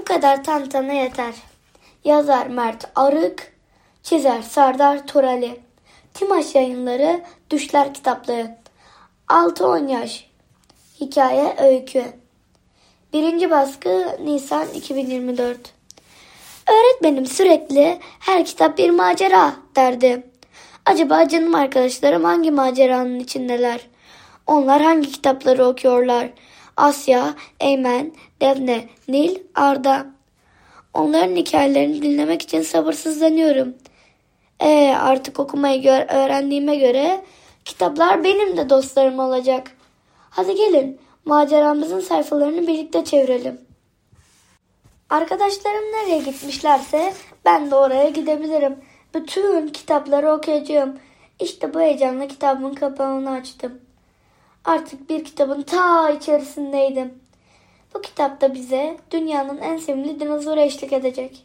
kadar tantana yeter. Yazar Mert Arık, çizer Serdar Turali. Timaş Yayınları Düşler Kitaplığı. 6-10 yaş. Hikaye öykü. 1. baskı Nisan 2024. Öğretmenim sürekli her kitap bir macera derdi. Acaba canım arkadaşlarım hangi maceranın içindeler? Onlar hangi kitapları okuyorlar? Asya, Eymen, Defne, Nil, Arda. Onların hikayelerini dinlemek için sabırsızlanıyorum. Artık okumayı öğrendiğime göre kitaplar benim de dostlarım olacak. Hadi gelin maceramızın sayfalarını birlikte çevirelim. Arkadaşlarım nereye gitmişlerse ben de oraya gidebilirim. Bütün kitapları okuyacağım. İşte bu heyecanla kitabımın kapağını açtım. Artık bir kitabın ta içerisindeydim. Bu kitapta bize dünyanın en sevimli dinozoru eşlik edecek.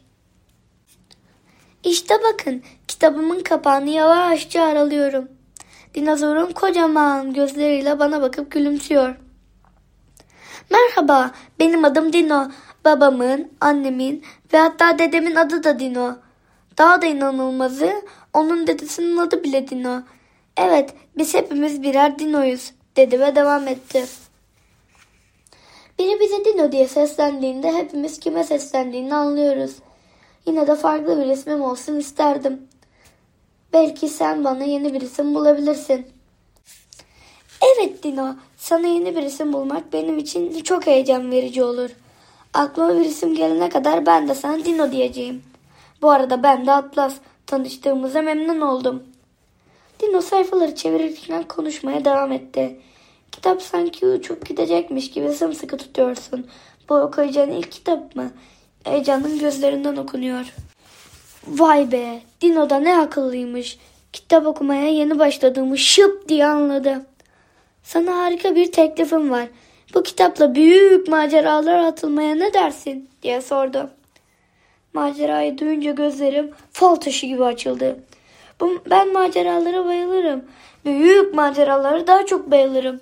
İşte bakın, kitabımın kapağını yavaşça aralıyorum. Dinozorun kocaman gözleriyle bana bakıp gülümsüyor. Merhaba, benim adım Dino. Babamın, annemin ve hatta dedemin adı da Dino. Daha da inanılmazı, onun dedesinin adı bile Dino. Evet, biz hepimiz birer Dino'yuz, dedi ve devam etti. Biri bize Dino diye seslendiğinde hepimiz kime seslendiğini anlıyoruz. Yine de farklı bir ismim olsun isterdim. Belki sen bana yeni bir isim bulabilirsin. Evet Dino, sana yeni bir isim bulmak benim için çok heyecan verici olur. Aklıma bir isim gelene kadar ben de sana Dino diyeceğim. Bu arada ben de Atlas. Tanıştığımıza memnun oldum. Dino sayfaları çevirirken konuşmaya devam etti. Kitap sanki uçup gidecekmiş gibi sımsıkı tutuyorsun. Bu okuyacağın ilk kitap mı? Heyecanın gözlerinden okunuyor. Vay be, Dino da ne akıllıymış. Kitap okumaya yeni başladığımı şıp diye anladı. Sana harika bir teklifim var. Bu kitapla büyük maceralara atılmaya ne dersin diye sordu. Macerayı duyunca gözlerim fal taşı gibi açıldı. Ben maceralara bayılırım. Büyük maceralara daha çok bayılırım.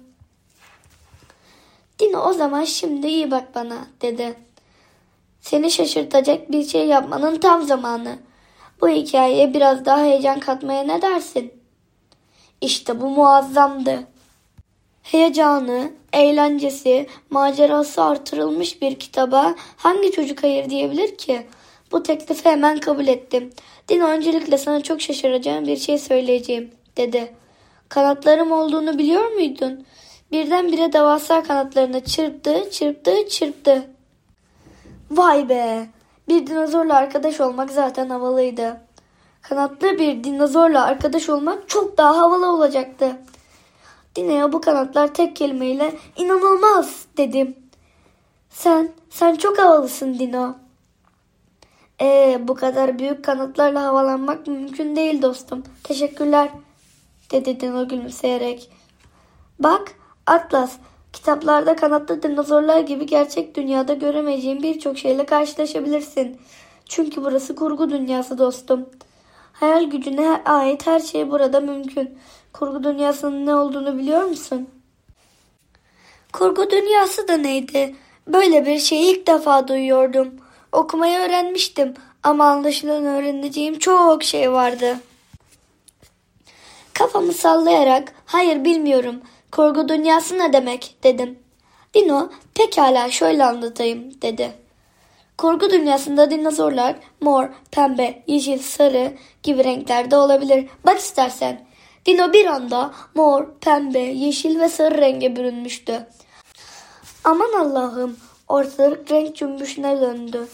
Dino o zaman şimdi iyi bak bana dedi. Seni şaşırtacak bir şey yapmanın tam zamanı. Bu hikayeye biraz daha heyecan katmaya ne dersin? İşte bu muazzamdı. Heyecanı, eğlencesi, macerası artırılmış bir kitaba hangi çocuk hayır diyebilir ki? Bu teklifi hemen kabul ettim. Dino, öncelikle sana çok şaşıracağım bir şey söyleyeceğim, dedi. Kanatlarım olduğunu biliyor muydun? Birdenbire devasa kanatlarını çırptı. Vay be! Bir dinozorla arkadaş olmak zaten havalıydı. Kanatlı bir dinozorla arkadaş olmak çok daha havalı olacaktı. Dino'ya bu kanatlar tek kelimeyle inanılmaz dedim. Sen çok havalısın Dino. Bu kadar büyük kanatlarla havalanmak mümkün değil dostum. Teşekkürler, dedi Dino gülümseyerek. Bak Atlas, kitaplarda kanatlı dinozorlar gibi gerçek dünyada göremeyeceğin birçok şeyle karşılaşabilirsin. Çünkü burası kurgu dünyası dostum. Hayal gücüne ait her şey burada mümkün. Kurgu dünyasının ne olduğunu biliyor musun? Kurgu dünyası da neydi? Böyle bir şeyi ilk defa duyuyordum. Okumayı öğrenmiştim ama anlaşılan öğreneceğim çok şey vardı. Kafamı sallayarak hayır bilmiyorum. Kurgu dünyası ne demek dedim. Dino pekala şöyle anlatayım dedi. Kurgu dünyasında dinozorlar mor, pembe, yeşil, sarı gibi renklerde olabilir. Bak istersen. Dino bir anda mor, pembe, yeşil ve sarı renge bürünmüştü. Aman Allah'ım, ortalık renk cümbüşüne döndü.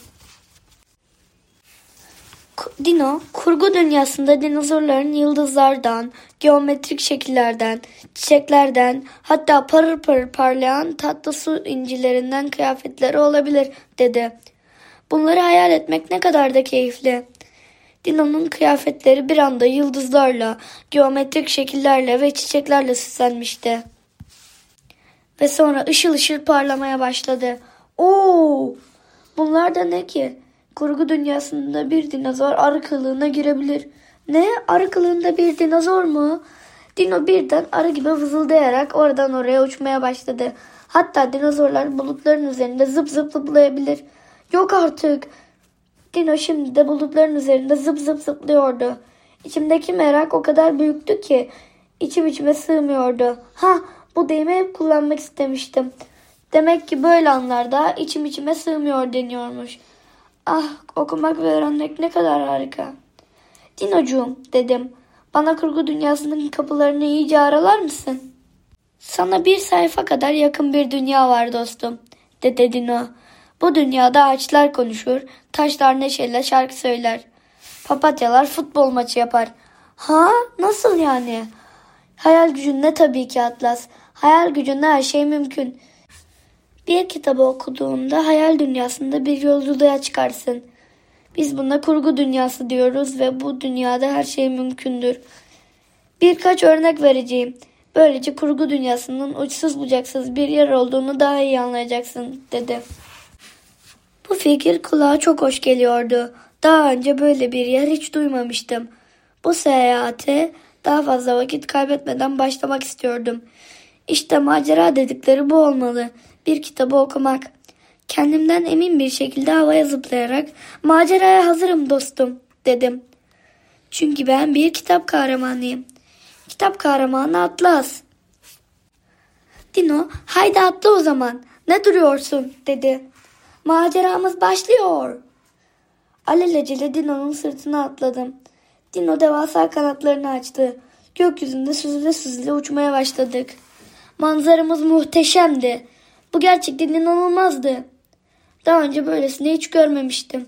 Dino, kurgu dünyasında dinozorların yıldızlardan, geometrik şekillerden, çiçeklerden, hatta parıl parıl parlayan tatlı su incilerinden kıyafetleri olabilir, dedi. Bunları hayal etmek ne kadar da keyifli. Dino'nun kıyafetleri bir anda yıldızlarla, geometrik şekillerle ve çiçeklerle süslenmişti. Ve sonra ışıl ışıl parlamaya başladı. Oo! Bunlar da ne ki? Kurgu dünyasında bir dinozor arı kılığına girebilir. Ne? Arı kılığında bir dinozor mu? Dino birden arı gibi vızıldayarak oradan oraya uçmaya başladı. Hatta dinozorlar bulutların üzerinde zıp zıp zıplayabilir. Yok artık. Dino şimdi de bulutların üzerinde zıp zıp zıplıyordu. İçimdeki merak o kadar büyüktü ki içime sığmıyordu. Bu deyimi hep kullanmak istemiştim. Demek ki böyle anlarda içime sığmıyor deniyormuş. Okumak ve öğrenmek ne kadar harika. Dinocuğum dedim. Bana kurgu dünyasının kapılarını iyice aralar mısın? Sana bir sayfa kadar yakın bir dünya var dostum, dedi Dino. Bu dünyada ağaçlar konuşur, taşlar neşeyle şarkı söyler. Papatyalar futbol maçı yapar. Nasıl yani? Hayal gücünle tabii ki Atlas. Hayal gücünle her şey mümkün. Bir kitabı okuduğunda hayal dünyasında bir yolculuğa çıkarsın. Biz buna kurgu dünyası diyoruz ve bu dünyada her şey mümkündür. Birkaç örnek vereceğim. Böylece kurgu dünyasının uçsuz bucaksız bir yer olduğunu daha iyi anlayacaksın, dedi. Bu fikir kulağa çok hoş geliyordu. Daha önce böyle bir yer hiç duymamıştım. Bu seyahate daha fazla vakit kaybetmeden başlamak istiyordum. İşte macera dedikleri bu olmalı. Bir kitabı okumak. Kendimden emin bir şekilde havaya zıplayarak maceraya hazırım dostum, dedim. Çünkü ben bir kitap kahramanıyım. Kitap kahramanı Atlas. Dino, haydi atla o zaman. Ne duruyorsun, dedi. Maceramız başlıyor. Alelacele Dino'nun sırtına atladım. Dino devasa kanatlarını açtı. Gökyüzünde süzüle süzüle uçmaya başladık. Manzaramız muhteşemdi. Bu gerçekten inanılmazdı. Daha önce böylesini hiç görmemiştim.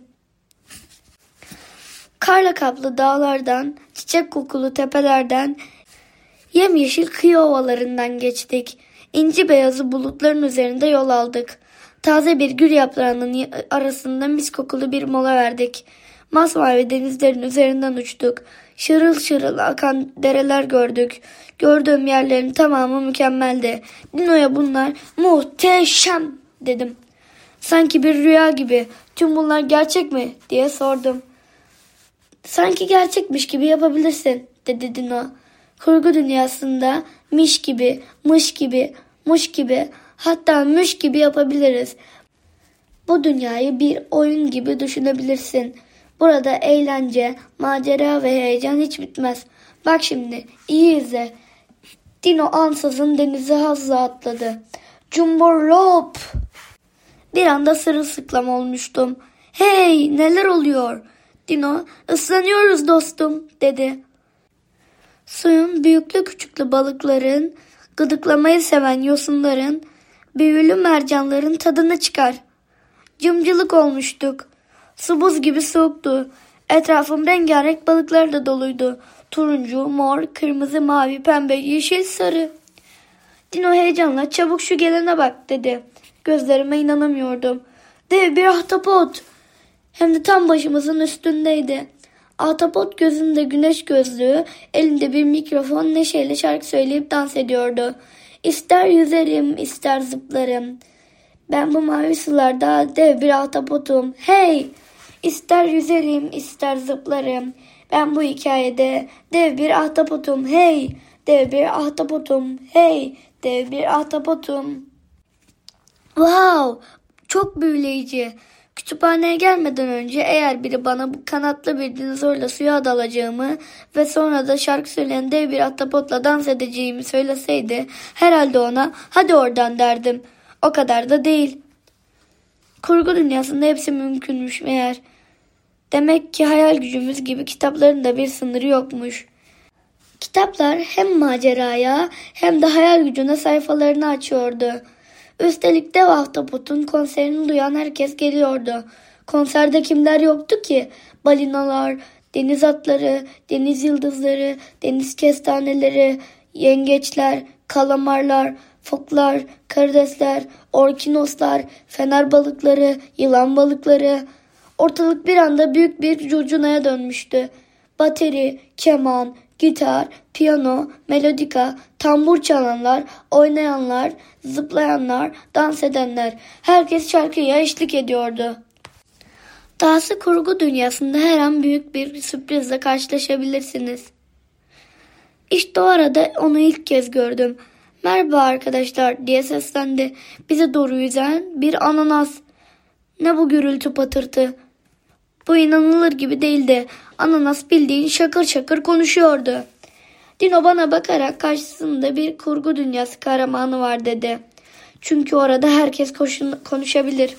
Karla kaplı dağlardan, çiçek kokulu tepelerden, yemyeşil kıyı ovalarından geçtik. İnci beyazı bulutların üzerinde yol aldık. Taze bir gül yaprağının arasında mis kokulu bir mola verdik. Masmavi denizlerin üzerinden uçtuk. Şırıl şırıl akan dereler gördük. Gördüğüm yerlerin tamamı mükemmeldi. Dino'ya bunlar muhteşem, dedim. Sanki bir rüya gibi. Tüm bunlar gerçek mi, diye sordum. Sanki gerçekmiş gibi yapabilirsin, dedi Dino. Kurgu dünyasında miş gibi, mış gibi, muş gibi, hatta müş gibi yapabiliriz. Bu dünyayı bir oyun gibi düşünebilirsin. Burada eğlence, macera ve heyecan hiç bitmez. Bak şimdi, iyi izle. Dino ansızın denize hızla atladı. Cumburlop! Bir anda sırılsıklam olmuştum. Hey, neler oluyor? Dino, ıslanıyoruz dostum, dedi. Suyun büyüklü küçüklü balıkların, gıdıklamayı seven yosunların, büyülü mercanların tadını çıkar. Cımcılık olmuştuk. Su buz gibi soğuktu. Etrafım rengarenk balıklarla doluydu. Turuncu, mor, kırmızı, mavi, pembe, yeşil, sarı. Dino heyecanla çabuk şu gelene bak, dedi. Gözlerime inanamıyordum. Dev bir ahtapot. Hem de tam başımızın üstündeydi. Ahtapot gözünde güneş gözlüğü, elinde bir mikrofon neşeyle şarkı söyleyip dans ediyordu. İster yüzerim, ister zıplarım. Ben bu mavi sularda dev bir ahtapotum. Hey! İster yüzerim, ister zıplarım. Ben bu hikayede dev bir ahtapotum. Hey! Dev bir ahtapotum. Hey! Dev bir ahtapotum. Wow! Çok büyüleyici. Kütüphaneye gelmeden önce eğer biri bana bu kanatlı bir dinozorla suya dalacağımı ve sonra da şarkı söyleyen dev bir ahtapotla dans edeceğimi söyleseydi herhalde ona hadi oradan derdim. O kadar da değil. Kurgu dünyasında hepsi mümkünmüş meğer. Demek ki hayal gücümüz gibi kitapların da bir sınırı yokmuş. Kitaplar hem maceraya hem de hayal gücüne sayfalarını açıyordu. Üstelik dev ahtapotun konserini duyan herkes geliyordu. Konserde kimler yoktu ki? Balinalar, deniz atları, deniz yıldızları, deniz kestaneleri, yengeçler, kalamarlar, foklar, karidesler, orkinoslar, fener balıkları, yılan balıkları. Ortalık bir anda büyük bir curcunaya dönmüştü. Bateri, keman, gitar, piyano, melodika, tambur çalanlar, oynayanlar, zıplayanlar, dans edenler. Herkes şarkıya eşlik ediyordu. Dahası kurgu dünyasında her an büyük bir sürprizle karşılaşabilirsiniz. İşte o arada onu ilk kez gördüm. Merhaba arkadaşlar, diye seslendi. Bize doğru yüzen bir ananas. Ne bu gürültü patırtı? Bu inanılır gibi değildi. Ananas bildiğin şakır şakır konuşuyordu. Dino bana bakarak karşısında bir kurgu dünyası kahramanı var dedi. Çünkü orada herkes konuşabilir.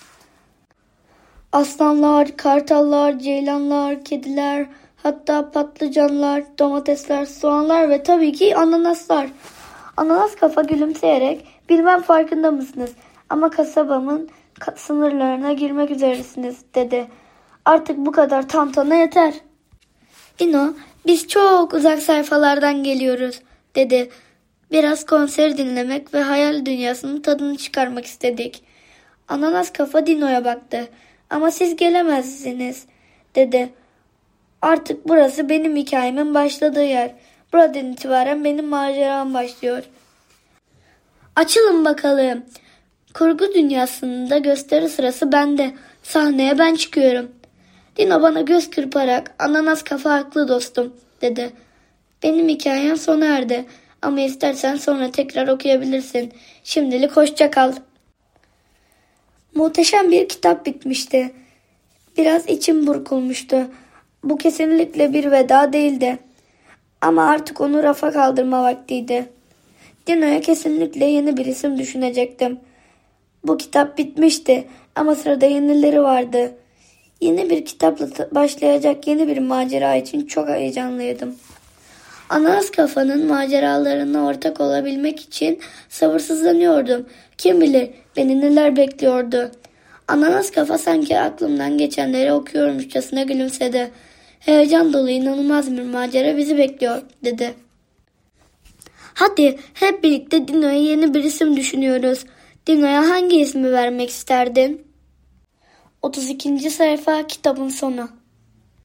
Aslanlar, kartallar, ceylanlar, kediler, hatta patlıcanlar, domatesler, soğanlar ve tabii ki ananaslar. Ananas kafa gülümseyerek, bilmem farkında mısınız ama kasabamın sınırlarına girmek üzeresiniz dedi. Artık bu kadar tantana yeter. Dino, biz çok uzak sayfalardan geliyoruz dedi. Biraz konser dinlemek ve hayal dünyasının tadını çıkarmak istedik. Ananas kafa Dino'ya baktı. Ama siz gelemezsiniz dedi. Artık burası benim hikayemin başladığı yer. Buradan itibaren benim maceram başlıyor. Açılın bakalım. Kurgu dünyasında gösteri sırası bende. Sahneye ben çıkıyorum. Dino bana göz kırparak ananas kafa haklı dostum dedi. Benim hikayem sona erdi. Ama istersen sonra tekrar okuyabilirsin. Şimdilik hoşça kal. Muhteşem bir kitap bitmişti. Biraz içim burkulmuştu. Bu kesinlikle bir veda değildi. Ama artık onu rafa kaldırma vaktiydi. Dino'ya kesinlikle yeni bir isim düşünecektim. Bu kitap bitmişti ama sırada yenileri vardı. Yeni bir kitapla başlayacak yeni bir macera için çok heyecanlıydım. Ananas kafanın maceralarına ortak olabilmek için sabırsızlanıyordum. Kim bilir beni neler bekliyordu. Ananas kafa sanki aklımdan geçenleri okuyormuşçasına gülümsedi. Heyecan dolu inanılmaz bir macera bizi bekliyor dedi. Hadi hep birlikte Dino'ya yeni bir isim düşünüyoruz. Dino'ya hangi ismi vermek isterdin? 32. sayfa kitabın sonu.